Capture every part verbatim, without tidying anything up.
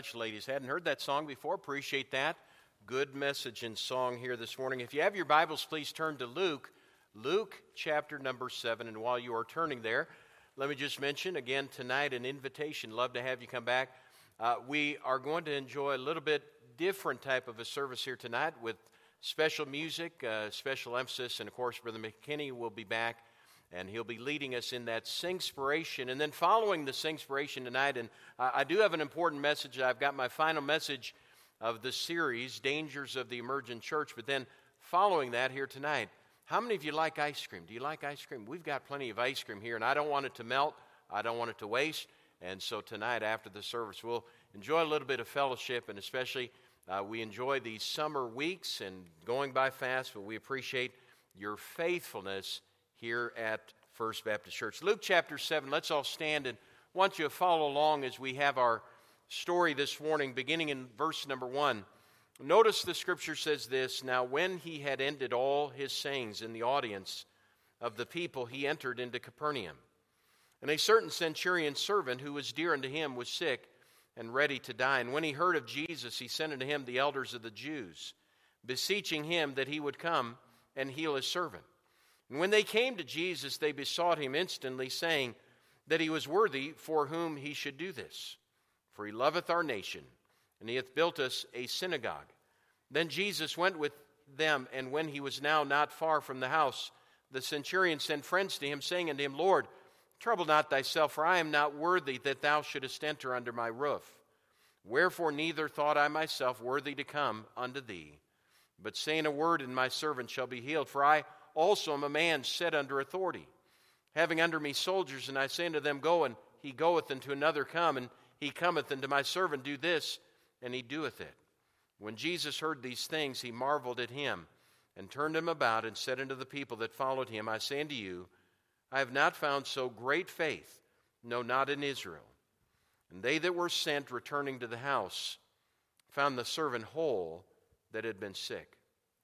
Ladies, hadn't heard that song before. Appreciate that. Good message and song here this morning. If you have your Bibles, please turn to Luke, Luke chapter number seven. And while you are turning there, let me just mention again tonight an invitation. Love to have you come back. Uh, we are going to enjoy a little bit different type of a service here tonight with special music, uh, special emphasis, and of course, Brother McKinney will be back. And he'll be leading us in that Singspiration. And then following the Singspiration tonight, and I, I do have an important message. I've got my final message of the series, Dangers of the Emergent Church. But then following that here tonight, how many of you like ice cream? Do you like ice cream? We've got plenty of ice cream here, and I don't want it to melt. I don't want it to waste. And so tonight after the service, we'll enjoy a little bit of fellowship, and especially uh, we enjoy these summer weeks and going by fast, but we appreciate your faithfulness here at First Baptist Church. Luke chapter seven, let's all stand and I want you to follow along as we have our story this morning, beginning in verse number one. Notice the scripture says this, "Now when he had ended all his sayings in the audience of the people, he entered into Capernaum. And a certain centurion's servant who was dear unto him was sick and ready to die. And when he heard of Jesus, he sent unto him the elders of the Jews, beseeching him that he would come and heal his servant. And when they came to Jesus, they besought him instantly, saying that he was worthy for whom he should do this. For he loveth our nation, and he hath built us a synagogue. Then Jesus went with them, and when he was now not far from the house, the centurion sent friends to him, saying unto him, Lord, trouble not thyself, for I am not worthy that thou shouldest enter under my roof. Wherefore neither thought I myself worthy to come unto thee, but saying a word, and my servant shall be healed. For I also am a man set under authority, having under me soldiers, and I say unto them, Go, and he goeth, and to another, Come, and he cometh, and to my servant, Do this, and he doeth it. When Jesus heard these things, he marveled at him, and turned him about, and said unto the people that followed him, I say unto you, I have not found so great faith, no, not in Israel. And they that were sent, returning to the house, found the servant whole that had been sick."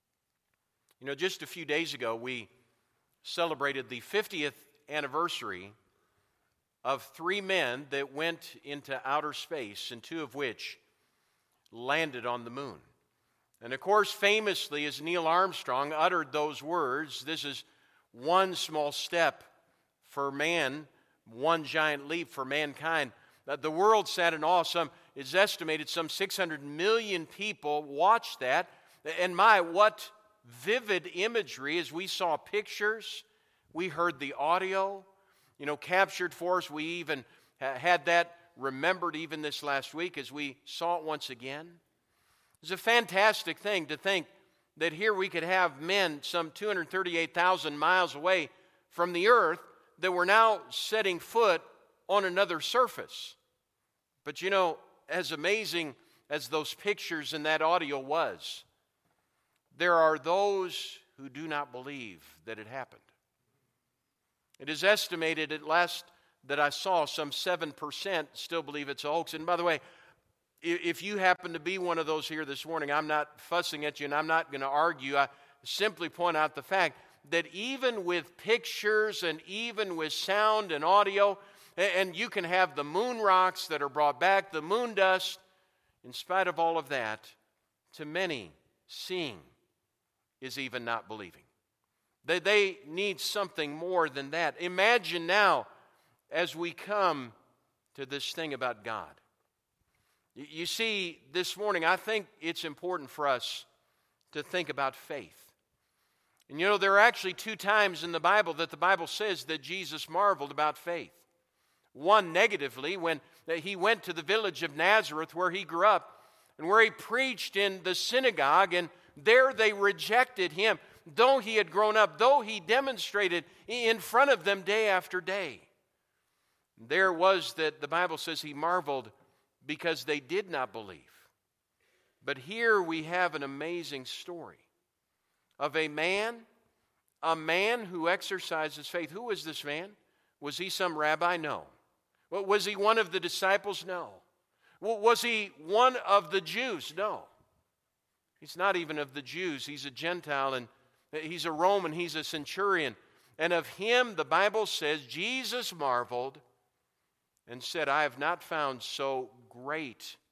You know, just a few days ago, we celebrated the fiftieth anniversary of three men that went into outer space, and two of which landed on the moon. And of course, famously, as Neil Armstrong uttered those words, this is one small step for man, one giant leap for mankind. The world sat in awe. Some, it's estimated some six hundred million people watched that. And my, what vivid imagery as we saw pictures, we heard the audio, you know, captured for us. We even had that remembered even this last week as we saw it once again. It's a fantastic thing to think that here we could have men some two hundred thirty-eight thousand miles away from the earth that were now setting foot on another surface. But you know, as amazing as those pictures and that audio was, there are those who do not believe that it happened. It is estimated at last that I saw some seven percent still believe it's a hoax. And by the way, if you happen to be one of those here this morning, I'm not fussing at you and I'm not going to argue. I simply point out the fact that even with pictures and even with sound and audio, and you can have the moon rocks that are brought back, the moon dust, in spite of all of that, to many, seeing is even not believing. They, they need something more than that. Imagine now as we come to this thing about God. You, you see, this morning I think it's important for us to think about faith. And you know, there are actually two times in the Bible that the Bible says that Jesus marveled about faith. One negatively, when he went to the village of Nazareth where he grew up and where he preached in the synagogue, and there they rejected him, though he had grown up, though he demonstrated in front of them day after day. There was that the Bible says he marveled because they did not believe. But here we have an amazing story of a man, a man who exercises faith. Who was this man? Was he some rabbi? No. Well, was he one of the disciples? No. Well, was he one of the Jews? No. He's not even of the Jews. He's a Gentile, and he's a Roman. He's a centurion. And of him, the Bible says, Jesus marveled and said, I have not found so great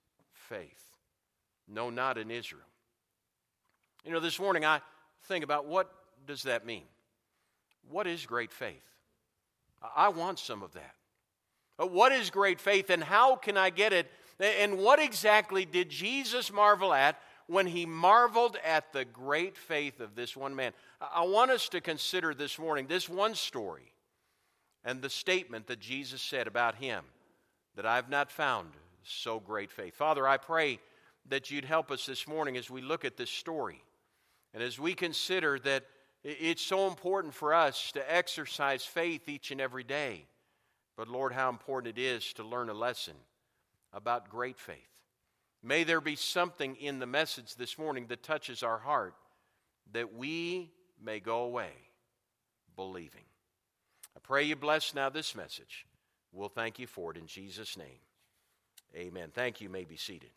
faith. No, not in Israel. You know, this morning I think about, what does that mean? What is great faith? I want some of that. What is great faith, and how can I get it? And what exactly did Jesus marvel at when he marveled at the great faith of this one man? I want us to consider this morning this one story and the statement that Jesus said about him, that I've not found so great faith. Father, I pray that you'd help us this morning as we look at this story, and as we consider that it's so important for us to exercise faith each and every day. But Lord, how important it is to learn a lesson about great faith. May there be something in the message this morning that touches our heart, that we may go away believing. I pray you bless now this message. We'll thank you for it in Jesus' name. Amen. Thank you. You may be seated.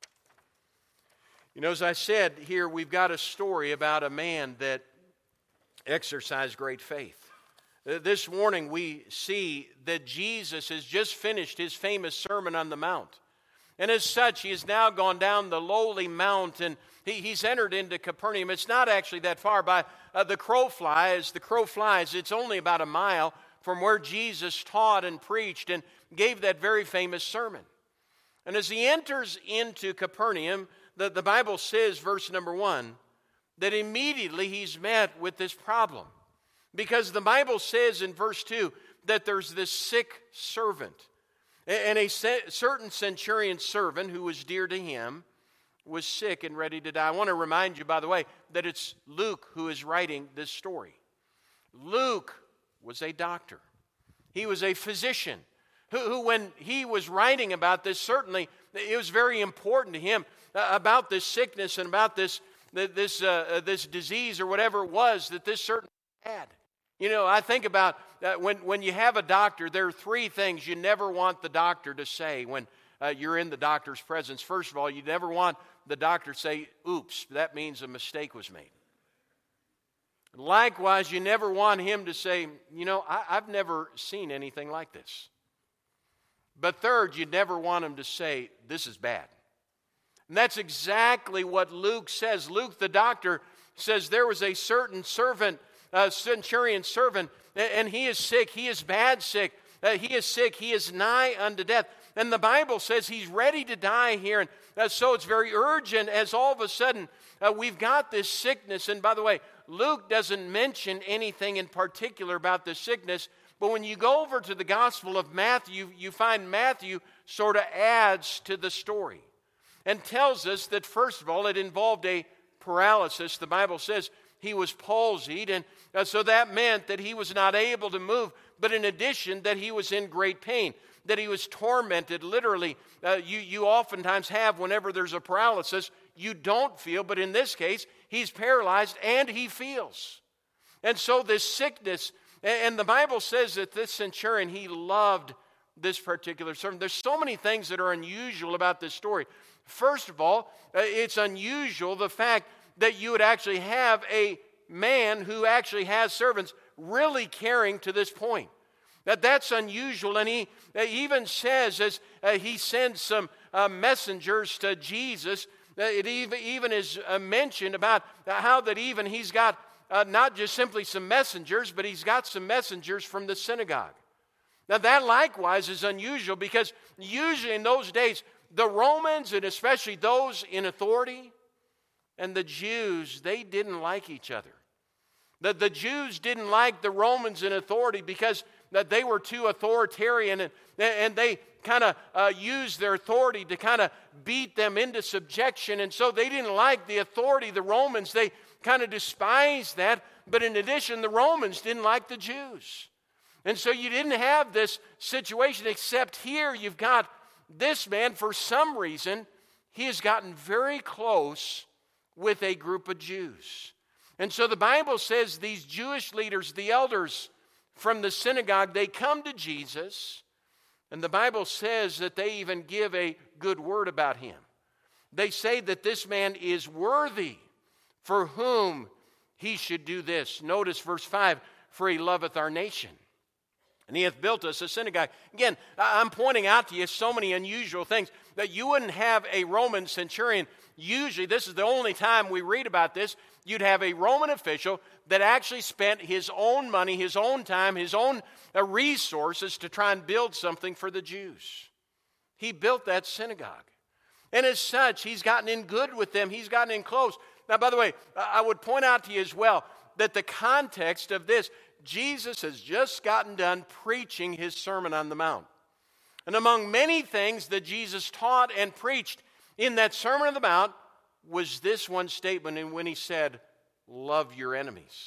You know, as I said here, we've got a story about a man that exercised great faith. This morning we see that Jesus has just finished his famous Sermon on the Mount. And as such, he has now gone down the lowly mount, and he, he's entered into Capernaum. It's not actually that far. By uh, the crow flies, the crow flies, it's only about a mile from where Jesus taught and preached and gave that very famous sermon. And as he enters into Capernaum, the, the Bible says, verse number one, that immediately he's met with this problem. Because the Bible says in verse two that there's this sick servant. And a certain centurion servant who was dear to him was sick and ready to die. I want to remind you, by the way, that it's Luke who is writing this story. Luke was a doctor. He was a physician who, who when he was writing about this, certainly it was very important to him about this sickness and about this this uh, this disease or whatever it was that this certain had. You know, I think about uh, when, when you have a doctor, there are three things you never want the doctor to say when uh, you're in the doctor's presence. First of all, you never want the doctor to say, oops, that means a mistake was made. Likewise, you never want him to say, you know, I, I've never seen anything like this. But third, you never want him to say, this is bad. And that's exactly what Luke says. Luke, the doctor, says there was a certain servant, a centurion servant, and he is sick. He is bad sick. Uh, he is sick. He is nigh unto death. And the Bible says he's ready to die here. And uh, so it's very urgent as all of a sudden uh, we've got this sickness. And by the way, Luke doesn't mention anything in particular about this sickness. But when you go over to the Gospel of Matthew, you find Matthew sort of adds to the story and tells us that, first of all, it involved a paralysis. The Bible says he was palsied, and uh, so that meant that he was not able to move, but in addition, that he was in great pain, that he was tormented, literally. Uh, you, you oftentimes have, whenever there's a paralysis, you don't feel, but in this case, he's paralyzed and he feels. And so this sickness, and the Bible says that this centurion, he loved this particular servant. There's so many things that are unusual about this story. First of all, uh, it's unusual the fact that you would actually have a man who actually has servants really caring to this point. That that's unusual, and he uh, even says as uh, he sends some uh, messengers to Jesus, uh, it even, even is uh, mentioned about how that even he's got uh, not just simply some messengers, but he's got some messengers from the synagogue. Now that likewise is unusual because usually in those days, the Romans, and especially those in authority, and the Jews, they didn't like each other. The, the Jews didn't like the Romans in authority because that they were too authoritarian, and, and they kind of uh, used their authority to kind of beat them into subjection. And so they didn't like the authority of the Romans. They kind of despised that. But in addition, the Romans didn't like the Jews. And so you didn't have this situation, except here you've got this man, for some reason, he has gotten very close with a group of Jews. And so the Bible says these Jewish leaders, the elders from the synagogue, they come to Jesus, and the Bible says that they even give a good word about him. They say that this man is worthy for whom he should do this. Notice verse five, for he loveth our nation. And he hath built us a synagogue. Again, I'm pointing out to you so many unusual things that you wouldn't have a Roman centurion. Usually, this is the only time we read about this. You'd have a Roman official that actually spent his own money, his own time, his own uh, resources to try and build something for the Jews. He built that synagogue. And as such, he's gotten in good with them. He's gotten in close. Now, by the way, I would point out to you as well that the context of this, Jesus has just gotten done preaching his Sermon on the Mount. And among many things that Jesus taught and preached in that Sermon on the Mount was this one statement, and when he said, love your enemies.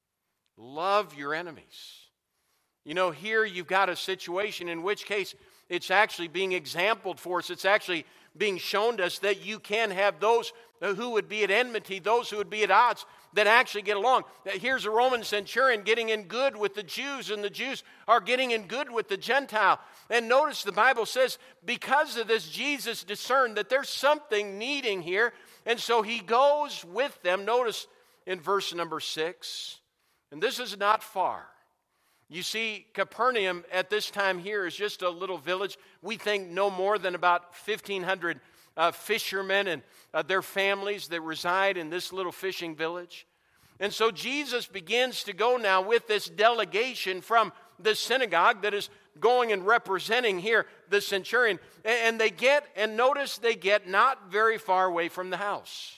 Love your enemies. You know, here you've got a situation in which case it's actually being exampled for us. It's actually being shown to us that you can have those who would be at enmity, those who would be at odds, that actually get along. Here's a Roman centurion getting in good with the Jews, and the Jews are getting in good with the Gentile. And notice the Bible says, because of this, Jesus discerned that there's something needing here, and so he goes with them. Notice in verse number six, and this is not far. You see, Capernaum at this time here is just a little village. We think no more than about fifteen hundred uh, fishermen and uh, their families that reside in this little fishing village. And so Jesus begins to go now with this delegation from the synagogue that is going and representing here the centurion. And they get, and notice they get not very far away from the house.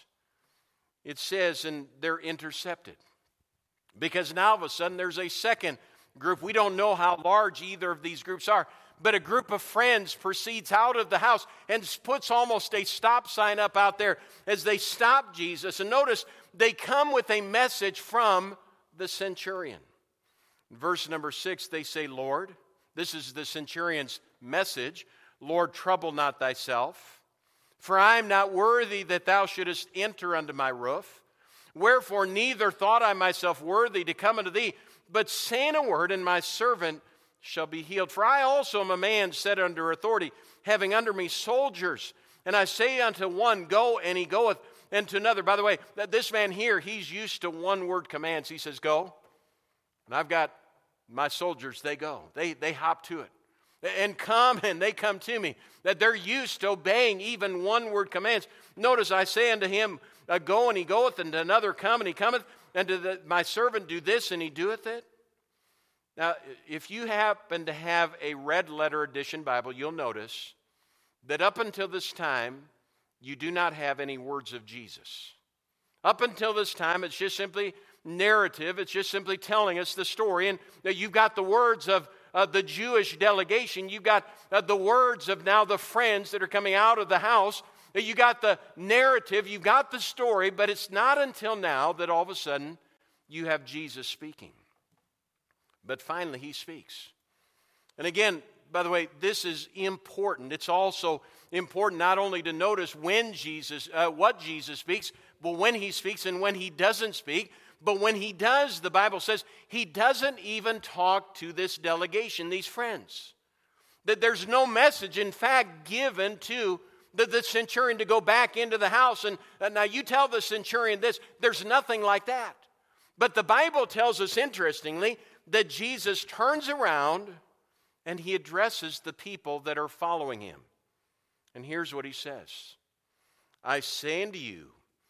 It says, and they're intercepted. Because now all of a sudden there's a second group. We don't know how large either of these groups are, but a group of friends proceeds out of the house and puts almost a stop sign up out there as they stop Jesus. And notice they come with a message from the centurion. In verse number six, they say, Lord, this is the centurion's message, Lord, trouble not thyself, for I am not worthy that thou shouldest enter under my roof. Wherefore neither thought I myself worthy to come unto thee, but saying a word, and my servant shall be healed. For I also am a man set under authority, having under me soldiers. And I say unto one, go, and he goeth, and to another. By the way, this man here, he's used to one-word commands. He says, go. And I've got my soldiers, they go. They, they hop to it. And come, and they come to me. That they're used to obeying even one-word commands. Notice I say unto him, uh, go, and he goeth, and to another, come, and he cometh, and to the, my servant, do this, and he doeth it. Now, if you happen to have a red letter edition Bible, you'll notice that up until this time, you do not have any words of Jesus. Up until this time, it's just simply narrative. It's just simply telling us the story. And you've got the words of uh, the Jewish delegation. You've got uh, the words of now the friends that are coming out of the house. You got the narrative. You've got the story. But it's not until now that all of a sudden you have Jesus speaking. But finally, he speaks. And again, by the way, this is important. It's also important not only to notice when Jesus, uh, what Jesus speaks, but when he speaks and when he doesn't speak. But when he does, the Bible says, he doesn't even talk to this delegation, these friends. That there's no message, in fact, given to the, the centurion to go back into the house. And, and now you tell the centurion this. There's nothing like that. But the Bible tells us, interestingly, that Jesus turns around and he addresses the people that are following him. And here's what he says. I say unto you,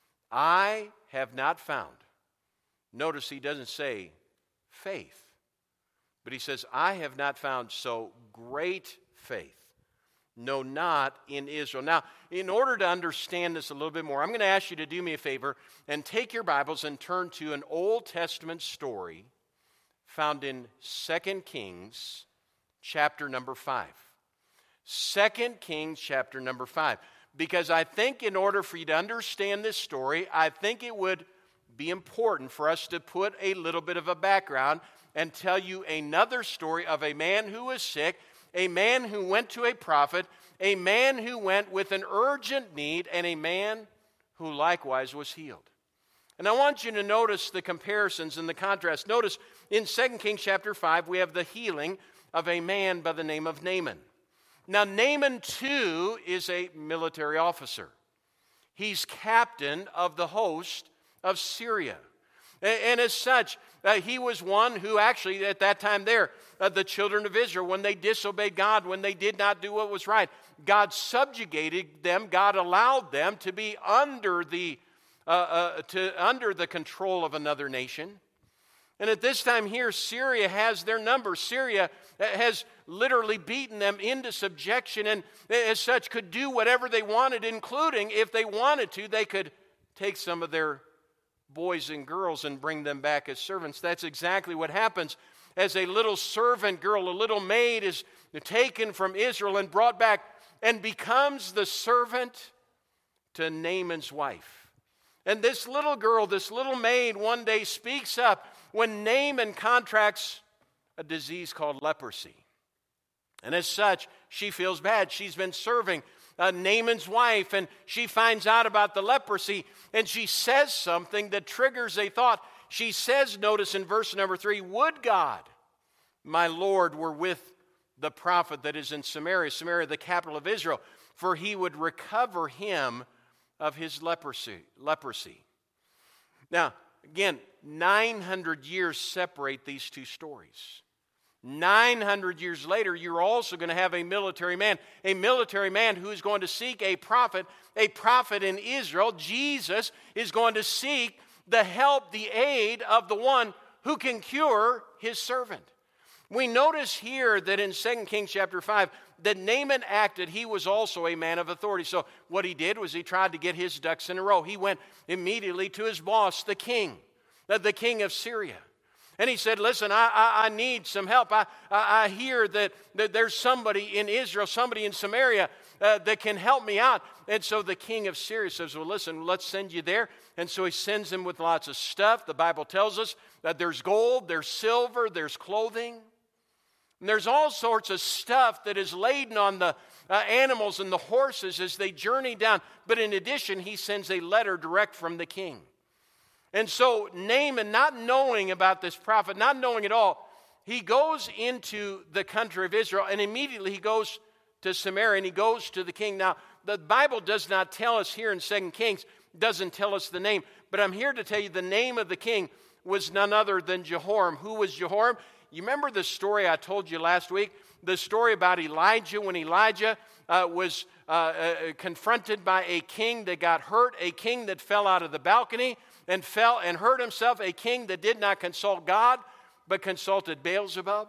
I have not found. Notice he doesn't say faith, but he says, I have not found so great faith. No, not in Israel. Now, in order to understand this a little bit more, I'm going to ask you to do me a favor and take your Bibles and turn to an Old Testament story found in Second Kings chapter number five. Second Kings chapter number five. Because I think in order for you to understand this story, I think it would be important for us to put a little bit of a background and tell you another story of a man who was sick, a man who went to a prophet, a man who went with an urgent need, and a man who likewise was healed. And I want you to notice the comparisons and the contrast. Notice in Second Kings chapter five, we have the healing of a man by the name of Naaman. Now, Naaman, too, is a military officer. He's captain of the host of Syria. And, and as such, uh, he was one who actually, at that time there, uh, the children of Israel, when they disobeyed God, when they did not do what was right, God subjugated them. God allowed them to be under the uh, uh, to under the control of another nation. And at this time here, Syria has their number. Syria has literally beaten them into subjection, and as such could do whatever they wanted, including, if they wanted to, they could take some of their boys and girls and bring them back as servants. That's exactly what happens as a little servant girl, a little maid, is taken from Israel and brought back and becomes the servant to Naaman's wife. And this little girl, this little maid, one day speaks up when Naaman contracts a disease called leprosy. And as such, she feels bad. She's been serving uh, Naaman's wife, and she finds out about the leprosy, and she says something that triggers a thought. She says, notice in verse number three, "Would God, my Lord, were with the prophet that is in Samaria," Samaria, the capital of Israel, "for he would recover him of his leprosy." leprosy. Now, again, nine hundred years separate these two stories. nine hundred years later, you're also going to have a military man, a military man who is going to seek a prophet, a prophet in Israel. Jesus is going to seek the help, the aid of the one who can cure his servant. We notice here that in Second Kings chapter five, that Naaman acted, he was also a man of authority. So what he did was he tried to get his ducks in a row. He went immediately to his boss, the king, the king of Syria. And he said, "Listen, I, I, I need some help. I, I, I hear that, that there's somebody in Israel, somebody in Samaria uh, that can help me out." And so the king of Syria says, "Well, listen, let's send you there." And so he sends him with lots of stuff. The Bible tells us that there's gold, there's silver, there's clothing. And there's all sorts of stuff that is laden on the uh, animals and the horses as they journey down. But in addition, he sends a letter direct from the king. And so Naaman, not knowing about this prophet, not knowing at all, he goes into the country of Israel, and immediately he goes to Samaria and he goes to the king. Now, the Bible does not tell us here in Second Kings, doesn't tell us the name, but I'm here to tell you the name of the king was none other than Jehoram. Who was Jehoram? You remember the story I told you last week? The story about Elijah, when Elijah uh, was uh, uh, confronted by a king that got hurt, a king that fell out of the balcony and fell and hurt himself, a king that did not consult God but consulted Beelzebub.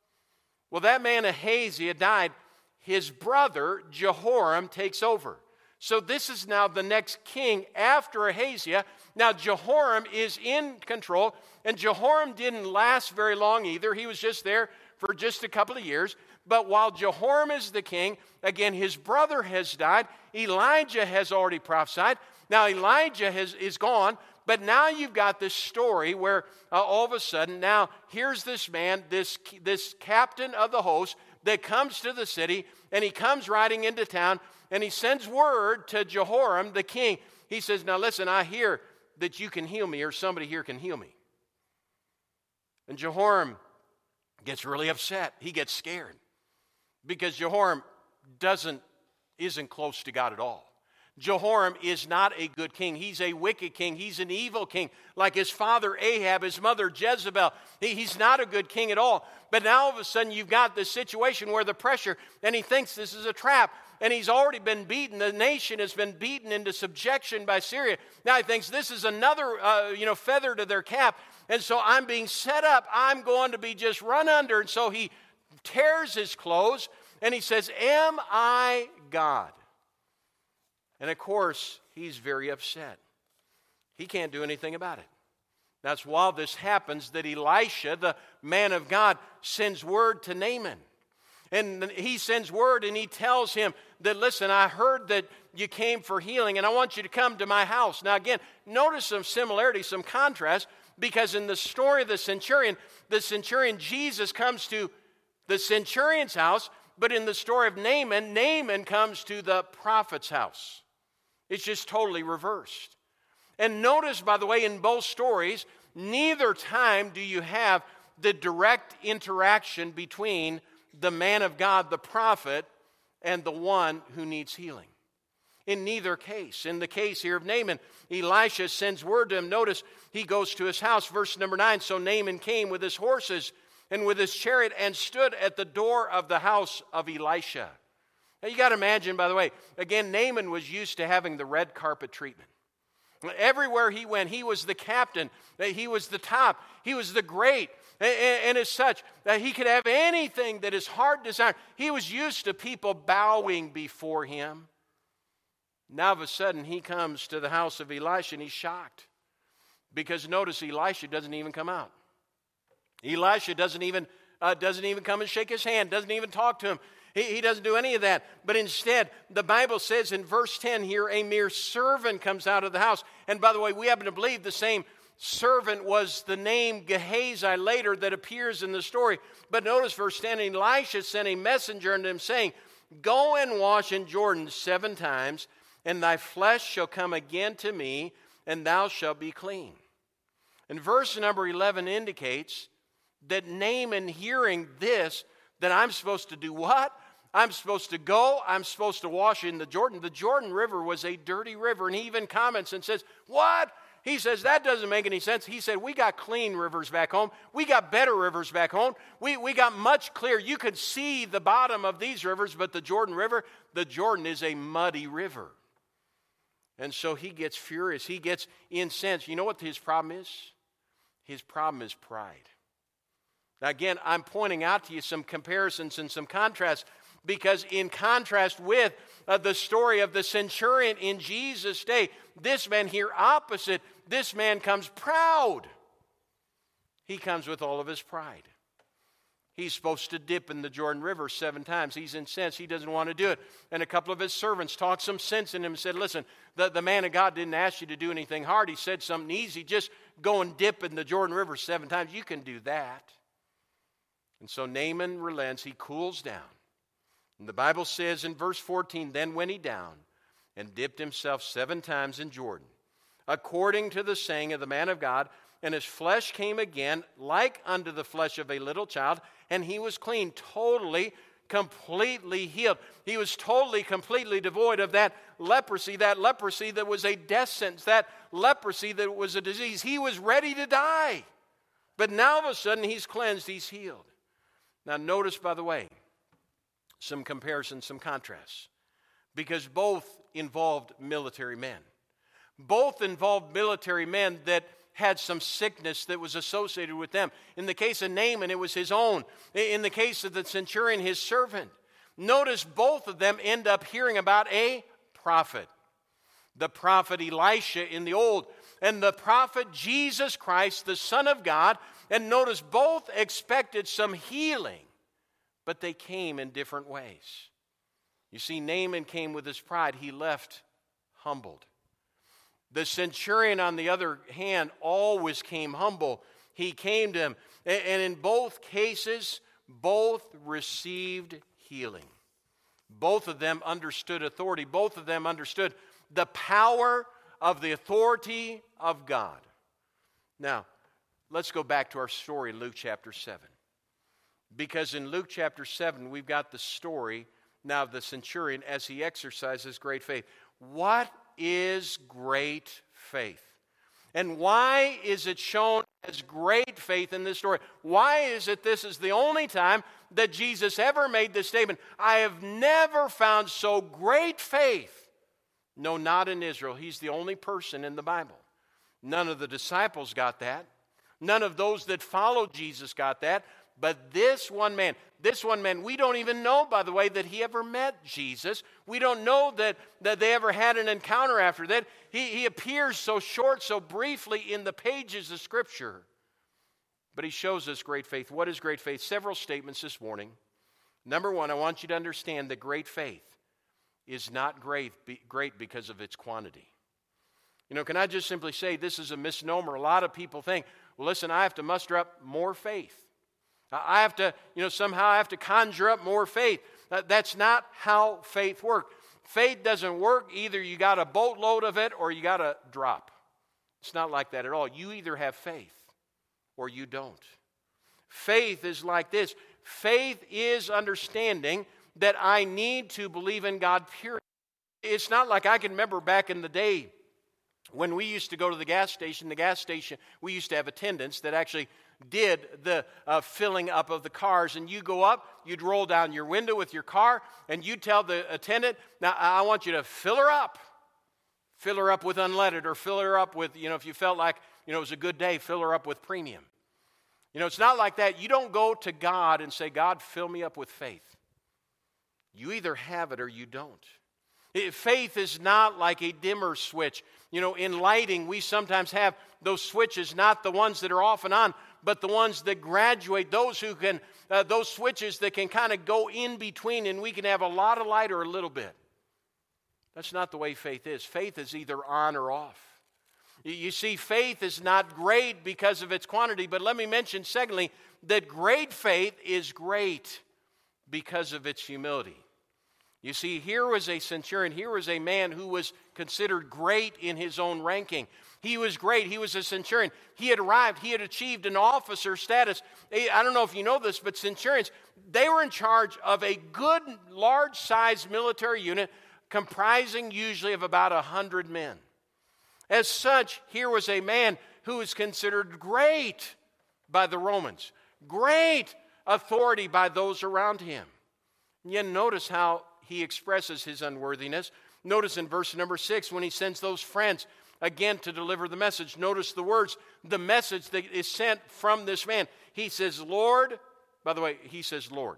Well, that man Ahaziah died. His brother Jehoram takes over. So this is now the next king after Ahaziah. Now Jehoram is in control, and Jehoram didn't last very long either. He was just there for just a couple of years. But while Jehoram is the king, again, his brother has died. Elijah has already prophesied. Now Elijah has, is gone, but now you've got this story where uh, all of a sudden, now here's this man, this, this captain of the host that comes to the city, and he comes riding into town, and he sends word to Jehoram, the king. He says, "Now listen, I hear that you can heal me, or somebody here can heal me." And Jehoram gets really upset. He gets scared because Jehoram doesn't, isn't close to God at all. Jehoram is not a good king. He's a wicked king. He's an evil king, like his father Ahab, his mother Jezebel. He, he's not a good king at all. But now all of a sudden you've got this situation where the pressure, and he thinks this is a trap. And he's already been beaten. The nation has been beaten into subjection by Syria. Now he thinks this is another uh, you know, feather to their cap. And so I'm being set up. I'm going to be just run under. And so he tears his clothes and he says, "Am I God?" And of course, he's very upset. He can't do anything about it. That's while this happens that Elisha, the man of God, sends word to Naaman. And he sends word and he tells him that, "Listen, I heard that you came for healing and I want you to come to my house." Now again, notice some similarities, some contrast, because in the story of the centurion, the centurion Jesus comes to the centurion's house, but in the story of Naaman, Naaman comes to the prophet's house. It's just totally reversed. And notice, by the way, in both stories, neither time do you have the direct interaction between the man of God, the prophet, and the one who needs healing. In neither case. In the case here of Naaman, Elisha sends word to him. Notice he goes to his house. Verse number nine, so Naaman came with his horses and with his chariot and stood at the door of the house of Elisha. Now you got to imagine, by the way, again, Naaman was used to having the red carpet treatment. Everywhere he went, he was the captain. He was the top. He was the great. And as such, he could have anything that his heart desired. He was used to people bowing before him. Now, of a sudden, he comes to the house of Elisha, and he's shocked. Because notice, Elisha doesn't even come out. Elisha doesn't even, uh, doesn't even come and shake his hand, doesn't even talk to him. He, he doesn't do any of that. But instead, the Bible says in verse ten here, a mere servant comes out of the house. And by the way, we happen to believe the same servant was the name Gehazi later that appears in the story. But notice verse ten, Elisha sent a messenger unto him saying, go and wash in Jordan seven times, and thy flesh shall come again to me, and thou shalt be clean. And verse number eleven indicates that Naaman, hearing this, that I'm supposed to do what? I'm supposed to go, I'm supposed to wash in the Jordan. The Jordan River was a dirty river, and he even comments and says, what? He says, that doesn't make any sense. He said, we got clean rivers back home. We got better rivers back home. We, we got much clearer. You could see the bottom of these rivers, but the Jordan River, the Jordan is a muddy river. And so he gets furious. He gets incensed. You know what his problem is? His problem is pride. Now again, I'm pointing out to you some comparisons and some contrasts, because in contrast with uh, the story of the centurion in Jesus' day, this man here opposite, this man comes proud. He comes with all of his pride. He's supposed to dip in the Jordan River seven times. He's incensed. He doesn't want to do it. And a couple of his servants talked some sense in him and said, listen, the, the man of God didn't ask you to do anything hard. He said something easy. Just go and dip in the Jordan River seven times. You can do that. And so Naaman relents. He cools down. And the Bible says in verse fourteen, then went he down and dipped himself seven times in Jordan, according to the saying of the man of God, and his flesh came again like unto the flesh of a little child, and he was clean, totally, completely healed. He was totally, completely devoid of that leprosy, that leprosy that was a death sentence, that leprosy that was a disease. He was ready to die. But now all of a sudden he's cleansed, he's healed. Now notice, by the way, some comparisons, some contrasts, because both involved military men. Both involved military men that had some sickness that was associated with them. In the case of Naaman, it was his own. In the case of the centurion, his servant. Notice both of them end up hearing about a prophet. The prophet Elisha in the old, and the prophet Jesus Christ, the Son of God. And notice both expected some healing, but they came in different ways. You see, Naaman came with his pride. He left humbled. The centurion, on the other hand, always came humble. He came to him. And in both cases, both received healing. Both of them understood authority. Both of them understood the power of the authority of God. Now, let's go back to our story, Luke chapter seven. Because in Luke chapter seven, we've got the story now of the centurion as he exercises great faith. What is great faith? And why is it shown as great faith in this story? Why is it this is the only time that Jesus ever made this statement? I have never found so great faith. No, not in Israel. He's the only person in the Bible. None of the disciples got that. None of those that followed Jesus got that. But this one man, this one man, we don't even know, by the way, that he ever met Jesus. We don't know that, that they ever had an encounter after that. He, he appears so short, so briefly in the pages of Scripture. But he shows us great faith. What is great faith? Several statements this morning. Number one, I want you to understand that great faith is not great, be, great because of its quantity. You know, can I just simply say this is a misnomer? A lot of people think, well, listen, I have to muster up more faith. I have to, you know, somehow I have to conjure up more faith. That's not how faith works. Faith doesn't work. Either you got a boatload of it or you got a drop. It's not like that at all. You either have faith or you don't. Faith is like this. Faith is understanding that I need to believe in God, period. It's not like I can remember back in the day when we used to go to the gas station. The gas station, we used to have attendants that actually did the uh, filling up of the cars. And you go up, you'd roll down your window with your car, and you tell the attendant, now I want you to fill her up. Fill her up with unleaded, or fill her up with, you know, if you felt like, you know, it was a good day, fill her up with premium. You know, it's not like that. You don't go to God and say, God, fill me up with faith. You either have it or you don't. It, faith is not like a dimmer switch. You know, in lighting, we sometimes have those switches, not the ones that are off and on, but the ones that graduate, those who can, uh, those switches that can kind of go in between, and we can have a lot of light or a little bit. That's not the way faith is. Faith is either on or off. You see, faith is not great because of its quantity, but let me mention, secondly, that great faith is great because of its humility. You see, here was a centurion, here was a man who was considered great in his own ranking. He was great. He was a centurion. He had arrived. He had achieved an officer status. I don't know if you know this, but centurions, they were in charge of a good, large-sized military unit comprising usually of about a hundred men. As such, here was a man who was considered great by the Romans, great authority by those around him. And yet notice how he expresses his unworthiness. Notice in verse number six, when he sends those friends again to deliver the message. Notice the words, the message that is sent from this man. He says, Lord, by the way, he says, Lord.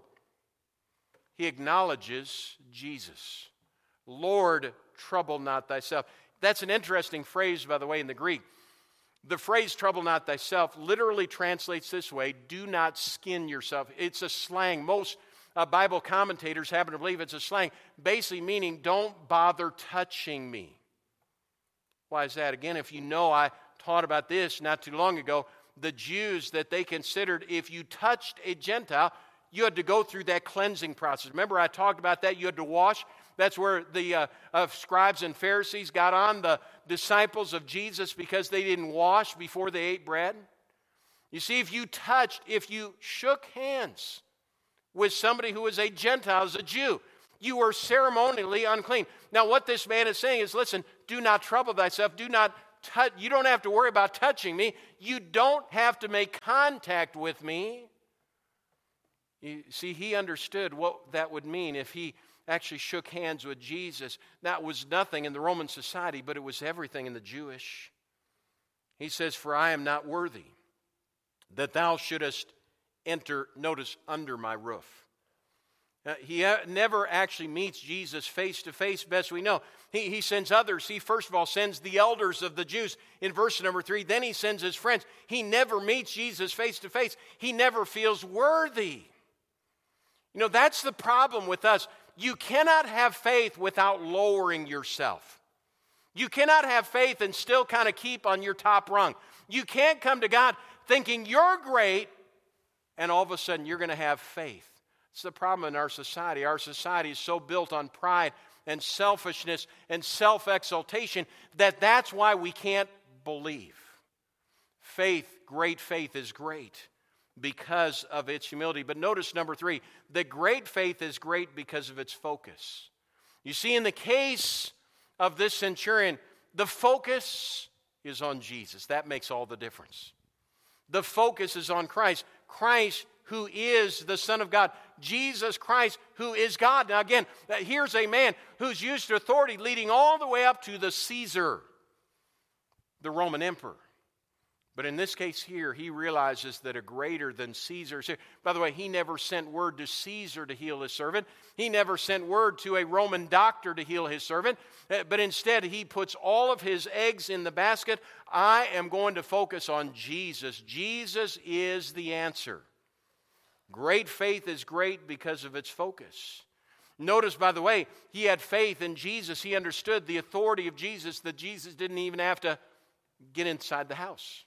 He acknowledges Jesus. Lord, trouble not thyself. That's an interesting phrase, by the way, in the Greek. The phrase, trouble not thyself, literally translates this way, do not skin yourself. It's a slang. Most uh, Bible commentators happen to believe it's a slang, basically meaning don't bother touching me. Why is that? Again, if you know, I taught about this not too long ago. The Jews, that they considered if you touched a Gentile, you had to go through that cleansing process. Remember, I talked about that. You had to wash. That's where the uh, uh, scribes and Pharisees got on the disciples of Jesus because they didn't wash before they ate bread. You see, if you touched, if you shook hands with somebody who was a Gentile, as a Jew, you were ceremonially unclean. Now, what this man is saying is, listen, do not trouble thyself. Do not touch. You don't have to worry about touching me. You don't have to make contact with me. You see, he understood what that would mean if he actually shook hands with Jesus. That was nothing in the Roman society, but it was everything in the Jewish. He says, for I am not worthy that thou shouldest enter, notice, under my roof. Uh, he uh, never actually meets Jesus face to face, best we know. He, he sends others. He first of all sends the elders of the Jews in verse number three. Then he sends his friends. He never meets Jesus face to face. He never feels worthy. You know, that's the problem with us. You cannot have faith without lowering yourself. You cannot have faith and still kind of keep on your top rung. You can't come to God thinking you're great and all of a sudden you're going to have faith. It's the problem in our society. Our society is so built on pride and selfishness and self-exaltation that that's why we can't believe. Faith, great faith is great because of its humility. But notice number three, that great faith is great because of its focus. You see, in the case of this centurion, the focus is on Jesus. That makes all the difference. The focus is on Christ. Christ, who is the Son of God. Jesus Christ, who is God. Now again, here's a man who's used to authority leading all the way up to the Caesar, the Roman emperor. But in this case here, he realizes that a greater than Caesar is here. By the way, he never sent word to Caesar to heal his servant. He never sent word to a Roman doctor to heal his servant. But instead, he puts all of his eggs in the basket. I am going to focus on Jesus. Jesus is the answer. Great faith is great because of its focus. Notice, by the way, he had faith in Jesus. He understood the authority of Jesus, that Jesus didn't even have to get inside the house.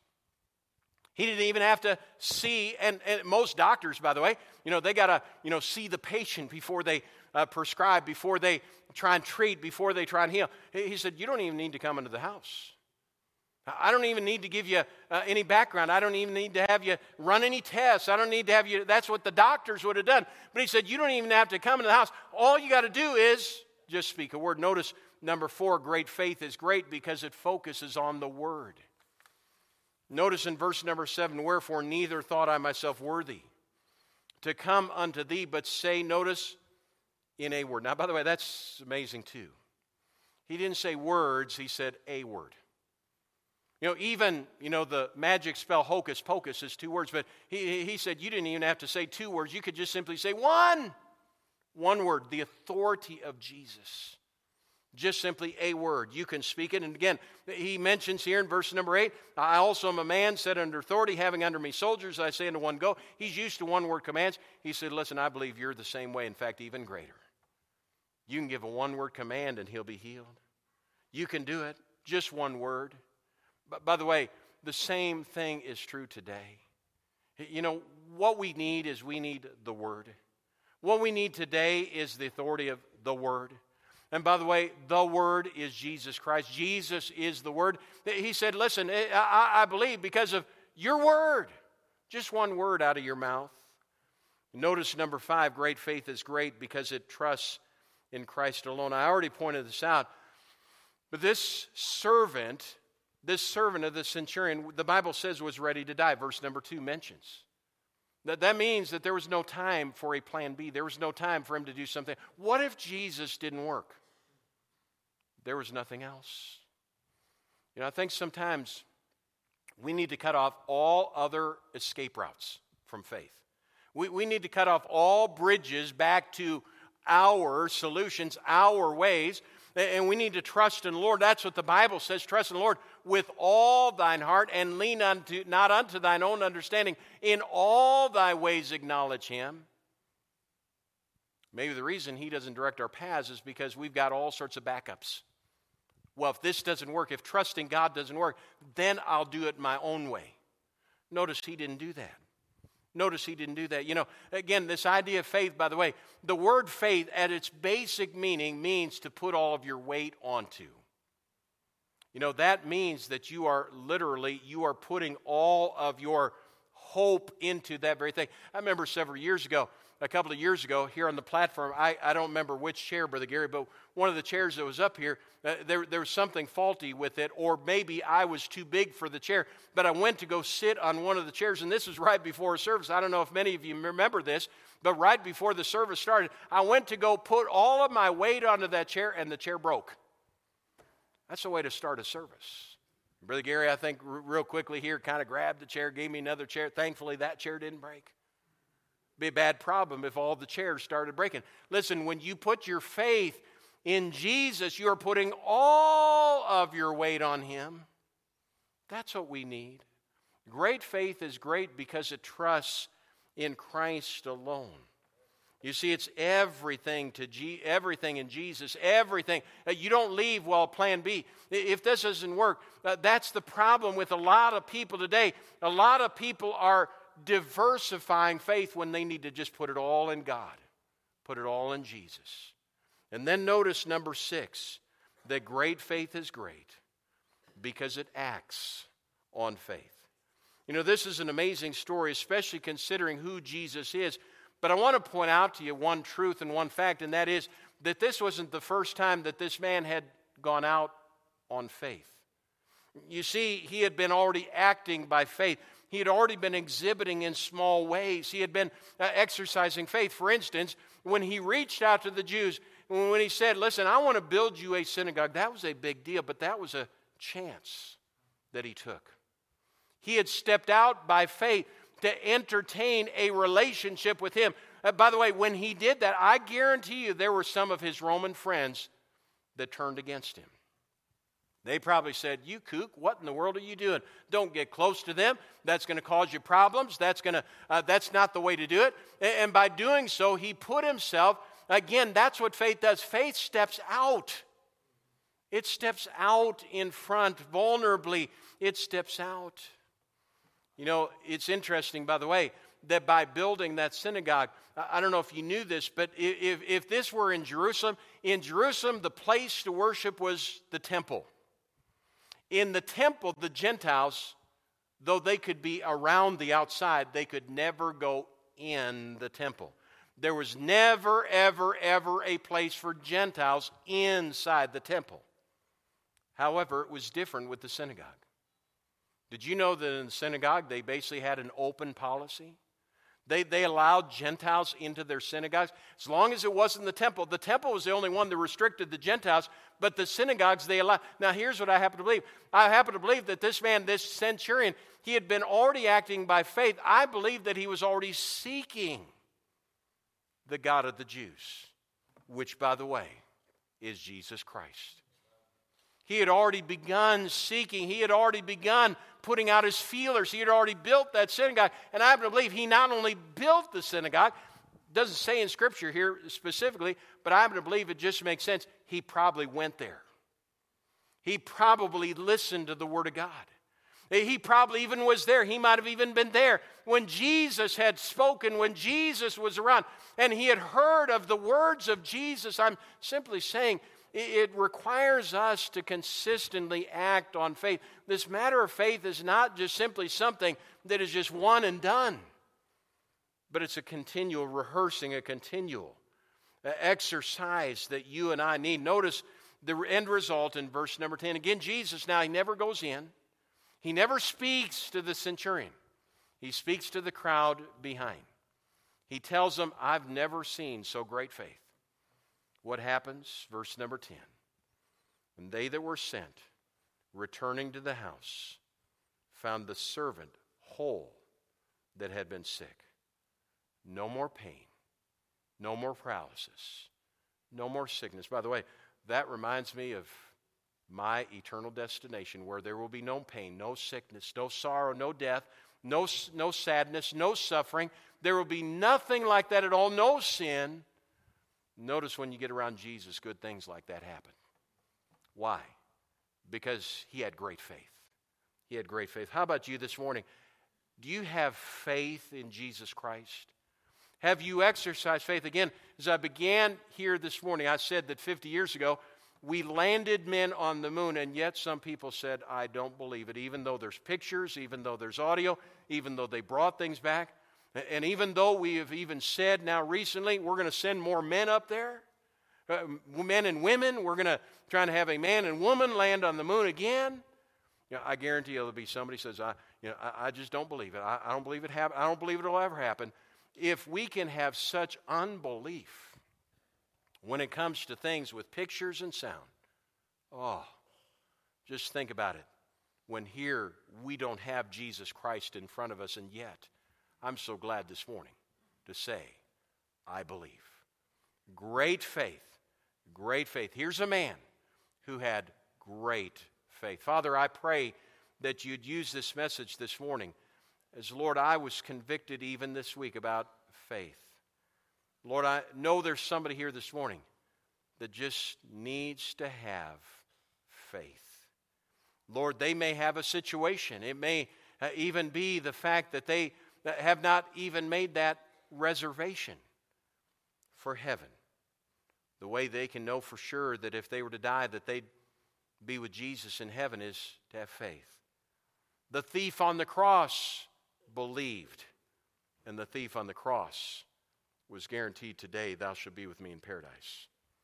He didn't even have to see, and, and most doctors, by the way, you know, they got to, you know, see the patient before they uh, prescribe, before they try and treat, before they try and heal. He said, you don't even need to come into the house. I don't even need to give you uh, any background. I don't even need to have you run any tests. I don't need to have you, that's what the doctors would have done. But he said, you don't even have to come into the house. All you got to do is just speak a word. Notice number four, great faith is great because it focuses on the Word. Notice in verse number seven, wherefore neither thought I myself worthy to come unto thee, but say, notice, in a word. Now, by the way, that's amazing too. He didn't say words, he said a word. You know, even, you know, the magic spell hocus pocus is two words, but he, he said you didn't even have to say two words. You could just simply say one. One word, the authority of Jesus. Just simply a word. You can speak it. And again, he mentions here in verse number eight, I also am a man set under authority, having under me soldiers. I say unto one, go. He's used to one-word commands. He said, listen, I believe you're the same way. In fact, even greater. You can give a one-word command and he'll be healed. You can do it. Just one word. But by the way, the same thing is true today. You know, what we need is we need the Word. What we need today is the authority of the Word. And by the way, the Word is Jesus Christ. Jesus is the Word. He said, listen, I, I believe because of your Word. Just one word out of your mouth. Notice number five, great faith is great because it trusts in Christ alone. I already pointed this out. But this servant, this servant of the centurion, the Bible says was ready to die. Verse number two mentions. That, that means that there was no time for a plan B. There was no time for him to do something. What if Jesus didn't work? There was nothing else. You know, I think sometimes we need to cut off all other escape routes from faith. We, we need to cut off all bridges back to our solutions, our ways, and we need to trust in the Lord. That's what the Bible says. Trust in the Lord with all thine heart and lean unto not unto thine own understanding. In all thy ways acknowledge him. Maybe the reason he doesn't direct our paths is because we've got all sorts of backups. Well, if this doesn't work, if trusting God doesn't work, then I'll do it my own way. Notice he didn't do that. Notice he didn't do that. You know, again, this idea of faith, by the way, the word faith at its basic meaning means to put all of your weight onto. You know, that means that you are literally, you are putting all of your hope into that very thing. I remember several years ago, a couple of years ago, here on the platform, I, I don't remember which chair, Brother Gary, but one of the chairs that was up here, uh, there, there was something faulty with it, or maybe I was too big for the chair, but I went to go sit on one of the chairs, and this was right before service. I don't know if many of you remember this, but right before the service started, I went to go put all of my weight onto that chair, and the chair broke. That's the way to start a service. Brother Gary, I think r- real quickly here, kind of grabbed the chair, gave me another chair. Thankfully, that chair didn't break. Be a bad problem if all the chairs started breaking. Listen, when you put your faith in Jesus, you're putting all of your weight on him. That's what we need. Great faith is great because it trusts in Christ alone. You see, it's everything to G- everything in Jesus, everything. You don't leave, well, plan B. If this doesn't work, that's the problem with a lot of people today. A lot of people are diversifying faith when they need to just put it all in God. Put it all in Jesus. And then notice number six, that great faith is great because it acts on faith. You know, this is an amazing story, especially considering who Jesus is. But I want to point out to you one truth and one fact, and that is that this wasn't the first time that this man had gone out on faith. You see, he had been already acting by faith. He had already been exhibiting in small ways. He had been uh, exercising faith. For instance, when he reached out to the Jews, when he said, listen, I want to build you a synagogue, that was a big deal, but that was a chance that he took. He had stepped out by faith to entertain a relationship with him. Uh, by the way, when he did that, I guarantee you there were some of his Roman friends that turned against him. They probably said, you kook, what in the world are you doing? Don't get close to them. That's going to cause you problems. That's going to, uh, that's not the way to do it. And, and by doing so, he put himself, again, that's what faith does. Faith steps out. It steps out in front, vulnerably. It steps out. You know, it's interesting, by the way, that by building that synagogue, I don't know if you knew this, but if, if this were in Jerusalem, in Jerusalem, the place to worship was the temple. In the temple, the Gentiles, though they could be around the outside, they could never go in the temple. There was never, ever, ever a place for Gentiles inside the temple. However, it was different with the synagogue. Did you know that in the synagogue they basically had an open policy? They, they allowed Gentiles into their synagogues as long as it wasn't the temple. The temple was the only one that restricted the Gentiles, but the synagogues they allowed. Now here's what I happen to believe. I happen to believe that this man, this centurion, he had been already acting by faith. I believe that he was already seeking the God of the Jews, which, by the way, is Jesus Christ. He had already begun seeking. He had already begun putting out his feelers. He had already built that synagogue. And I believe he not only built the synagogue, doesn't say in Scripture here specifically, but I happen to believe it just makes sense. He probably went there. He probably listened to the Word of God. He probably even was there. He might have even been there when Jesus had spoken, when Jesus was around, and he had heard of the words of Jesus. I'm simply saying it requires us to consistently act on faith. This matter of faith is not just simply something that is just one and done, but it's a continual rehearsing, a continual exercise that you and I need. Notice the end result in verse number ten. Again, Jesus, now he never goes in. He never speaks to the centurion. He speaks to the crowd behind. He tells them, I've never seen so great faith. What happens? Verse number ten. And they that were sent, returning to the house, found the servant whole that had been sick. No more pain. No more paralysis. No more sickness. By the way, that reminds me of my eternal destination, where there will be no pain, no sickness, no sorrow, no death, no, no sadness, no suffering. There will be nothing like that at all, no sin. Notice when you get around Jesus, good things like that happen. Why? Because he had great faith. He had great faith. How about you this morning? Do you have faith in Jesus Christ? Have you exercised faith? Again, as I began here this morning, I said that fifty years ago, we landed men on the moon, and yet some people said, I don't believe it, even though there's pictures, even though there's audio, even though they brought things back. And even though we have even said now recently, we're going to send more men up there, uh, men and women, we're going to try to have a man and woman land on the moon again. You know, I guarantee you there'll be somebody who says, I, you know, I, I just don't believe it. I, I don't believe it happen. I don't believe it'll ever happen. If we can have such unbelief when it comes to things with pictures and sound, oh, just think about it. When here we don't have Jesus Christ in front of us, and yet I'm so glad this morning to say, I believe. Great faith, great faith. Here's a man who had great faith. Father, I pray that you'd use this message this morning as, Lord, I was convicted even this week about faith. Lord, I know there's somebody here this morning that just needs to have faith. Lord, they may have a situation. It may uh, even be the fact that they have not even made that reservation for heaven. The way they can know for sure that if they were to die, that they'd be with Jesus in heaven is to have faith. The thief on the cross believed, and the thief on the cross was guaranteed today, thou shalt be with me in paradise.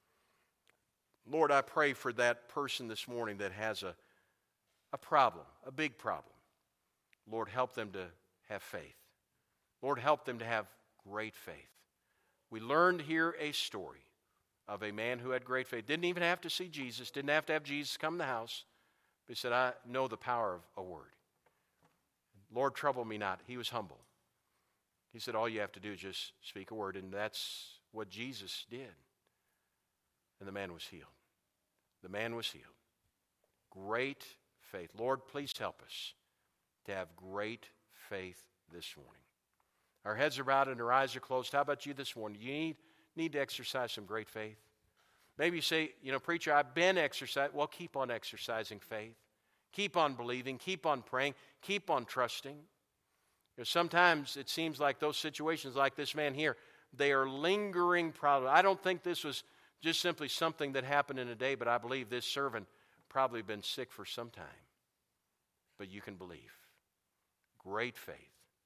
Lord, I pray for that person this morning that has a, a problem, a big problem. Lord, help them to have faith. Lord, help them to have great faith. We learned here a story of a man who had great faith. Didn't even have to see Jesus, didn't have to have Jesus come to the house. But he said, I know the power of a word. Lord, trouble me not. He was humble. He said, all you have to do is just speak a word, and that's what Jesus did. And the man was healed. The man was healed. Great faith. Lord, please help us to have great faith this morning. Our heads are bowed and our eyes are closed. How about you this morning? You need, need to exercise some great faith. Maybe you say, you know, preacher, I've been exercising. Well, keep on exercising faith. Keep on believing. Keep on praying. Keep on trusting. Because sometimes it seems like those situations like this man here, they are lingering problems. I don't think this was just simply something that happened in a day, but I believe this servant probably been sick for some time. But you can believe. Great faith.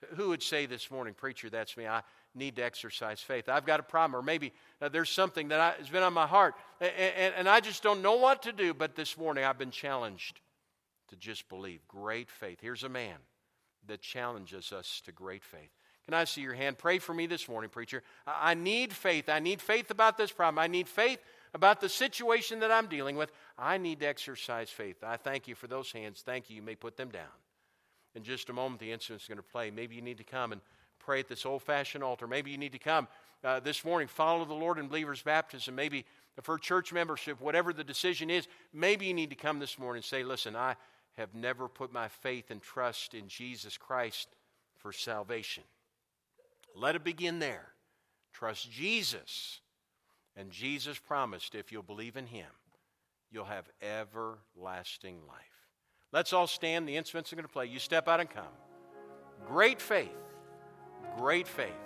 Who would say this morning, preacher, that's me, I need to exercise faith. I've got a problem, or maybe uh, there's something that I, has been on my heart, and, and, and I just don't know what to do, but this morning I've been challenged to just believe. Great faith. Here's a man that challenges us to great faith. Can I see your hand? Pray for me this morning, preacher. I, I need faith. I need faith about this problem. I need faith about the situation that I'm dealing with. I need to exercise faith. I thank you for those hands. Thank you. You may put them down. In just a moment, the instrument's going to play. Maybe you need to come and pray at this old-fashioned altar. Maybe you need to come uh, this morning, follow the Lord in believer's baptism. Maybe for church membership, whatever the decision is, maybe you need to come this morning and say, listen, I have never put my faith and trust in Jesus Christ for salvation. Let it begin there. Trust Jesus. And Jesus promised if you'll believe in Him, you'll have everlasting life. Let's all stand. The instruments are going to play. You step out and come. Great faith. Great faith.